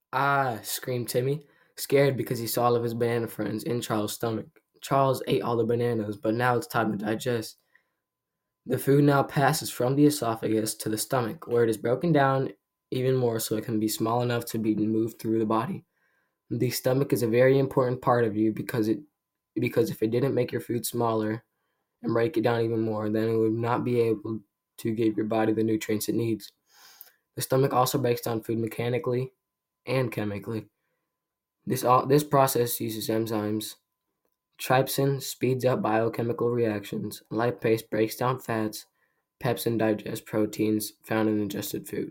Ah, screamed Timmy, scared because he saw all of his banana friends in Charles' stomach. Charles ate all the bananas, but now it's time to digest. The food now passes from the esophagus to the stomach, where it is broken down even more so it can be small enough to be moved through the body. The stomach is a very important part of you because if it didn't make your food smaller and break it down even more, then it would not be able to give your body the nutrients it needs. The stomach also breaks down food mechanically and chemically. This process uses enzymes. Trypsin speeds up biochemical reactions. Lipase breaks down fats. Pepsin digests proteins found in ingested food.